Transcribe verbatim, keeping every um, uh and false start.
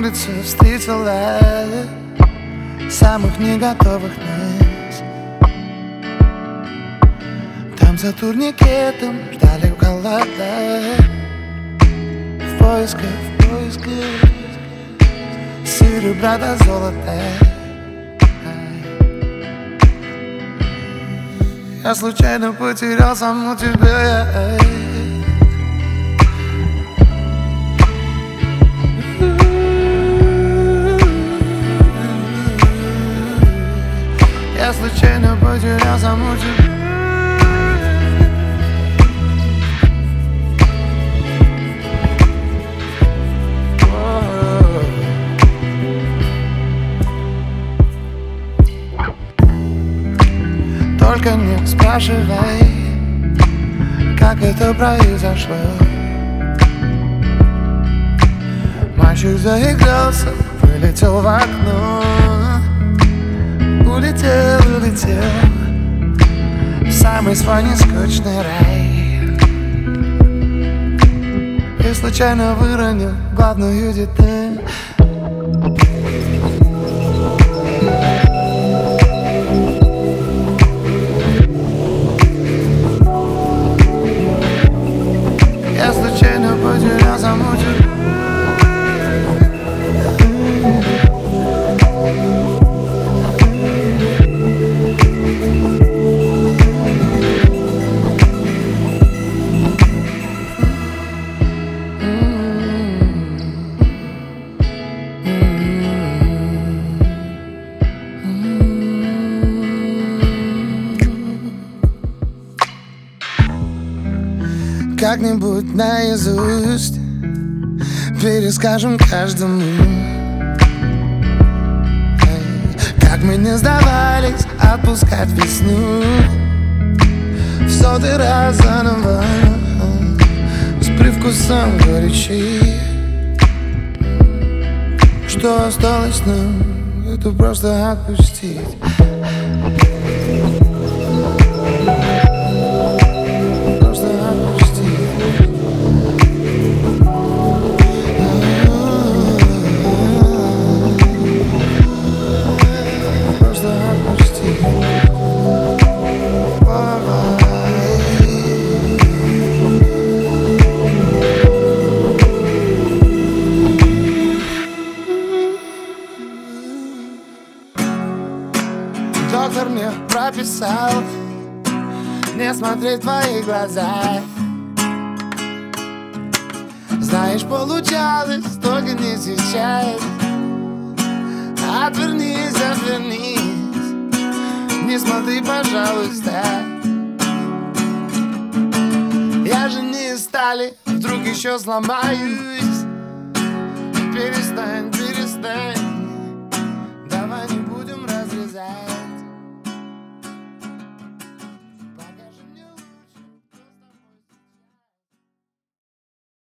улице встретила самых не готовых нас. Там за турникетом ждали в холода, в поисках, в поисках серебра до золота. Я случайно потерял саму тебя. Я случайно потерял саму тебя. Только не спрашивай, как это произошло. Мальчик заигрался, вылетел в окно. Улетел, улетел в самый свой нескучный рай. И случайно выронил главную деталь. Я случайно потерял саму тебя. Как-нибудь наизусть перескажем каждому, как мы не сдавались отпускать весну в сотый раз заново, с привкусом горечи. Что осталось нам, это просто отпустить. Доктор мне прописал не смотреть в твои глаза. Знаешь, получалось, только не сейчас. Отвернись, отвернись, не смотри, пожалуйста. Я же не из стали, вдруг еще сломаюсь. Перестань, перестань.